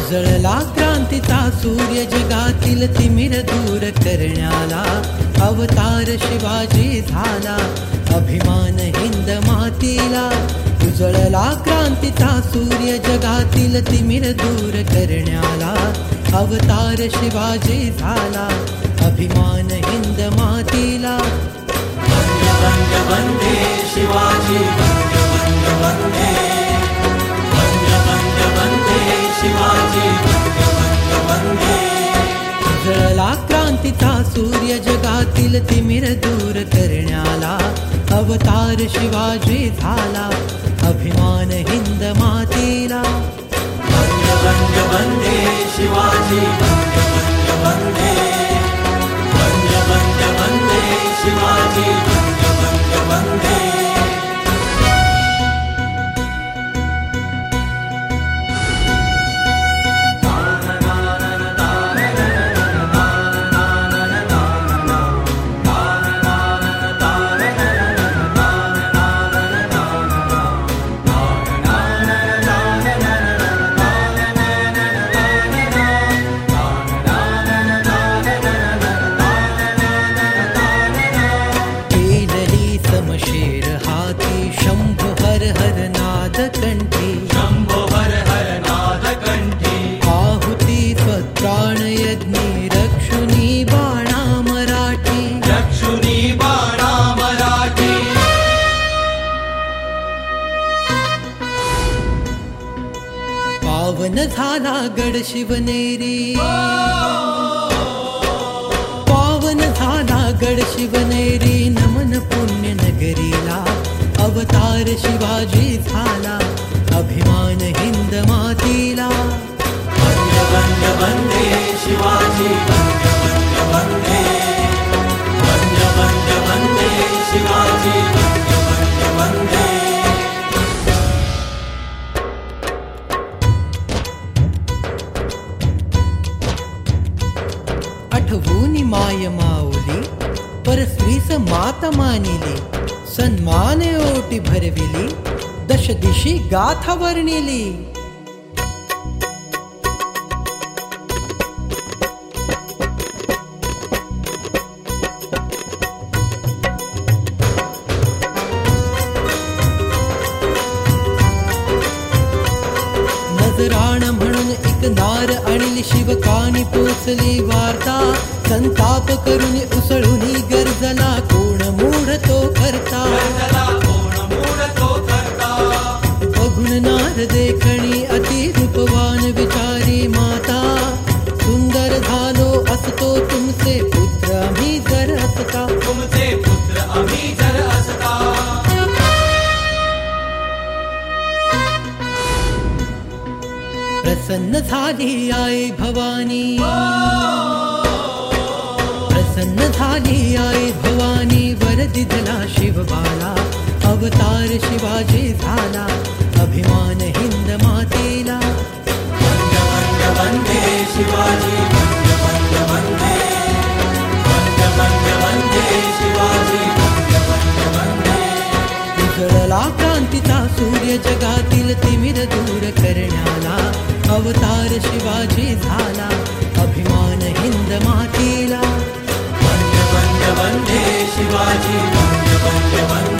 उजळला क्रांतीचा सूर्य जगातील तिमिर दूर करण्याला अवतार शिवाजी झाला अभिमान हिंद मातीला उजळला क्रांतीचा सूर्य जगातील तिमिर दूर करण्याला अवतार शिवाजी झाला अभिमान हिंद मातीला वंदे वंदे वंदे शिवाजी वंदे वंदे वंदे वंदे वंदे वंदे शिवाजी वंदे वंदे वंदे उजळला क्रांतीचा सूर्य जगातील तिमिर दूर करण्याला अवतार शिवाजी झाला अभिमान हिंद मातीला वंदे वंदे वंदे शिवाजी वंदे वंदे वंदे वंदे वंदे वंदे शिवाजी वंदे वंदे वंदे शेर हाती शंभो हर हर नाद कंठी शंभो हर हर नाद कंठी आहुती स्वत्राण यज्ञी रक्षुनी बाणा मराठी रक्षुनी बाणा मराठी पावन झाला गड शिवनेरी पावन झाला गड शिवनेरी नमन पुण्य नगरीला अवतार शिवाजी झाला अभिमान हिंद मातीला वंदे वंदे वंदे शिवाजी वंदे वंदे वंदे वंदे वंदे वंदे शिवाजी वंदे वंदे वंदे आठवूनी माय माऊली परस्त्रीस मात मानिली सन्मान ओटी भरविली दश दिशी गाथा वर्णिली नजराण म्हणून एक नार आणली शिवकानी पोचली वार्ता संताप करून उसळून गरजला कोण मूढ तो करता बघून नार देखणी अति रूपवान विचारी माता सुंदर झालो असतो तुमचे पुत्र आम्ही जर असता तुमचे पुत्र आम्ही जर असता प्रसन्न झाली आई भवानी प्रसन्न झाली आई भवानी वर दिधला शिवबाला अवतार शिवाजी झाला अभिमान हिंद मातेला वंदे वंदे वंदे शिवाजी वंदे वंदे वंदे वंदे वंदे वंदे शिवाजी वंदे वंदे वंदे उजळला क्रांतीचा सूर्य जगातील तिमिर दूर करण्याला अवतार शिवाजी झाला अभिमान हिंद मातेला वंदे वंदे वंदे शिवाजी वंदे वंदे वंदे